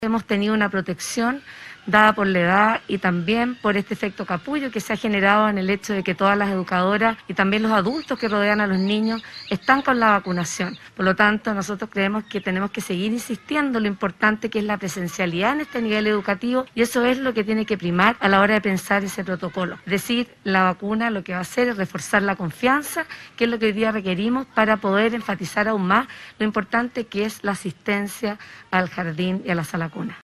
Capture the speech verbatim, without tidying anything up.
Hemos tenido una protección dada por la edad y también por este efecto capullo que se ha generado en el hecho de que todas las educadoras y también los adultos que rodean a los niños están con la vacunación. Por lo tanto, nosotros creemos que tenemos que seguir insistiendo en lo importante que es la presencialidad en este nivel educativo, y eso es lo que tiene que primar a la hora de pensar ese protocolo. Es decir, la vacuna lo que va a hacer es reforzar la confianza, que es lo que hoy día requerimos para poder enfatizar aún más lo importante que es la asistencia al jardín y a la sala cuna.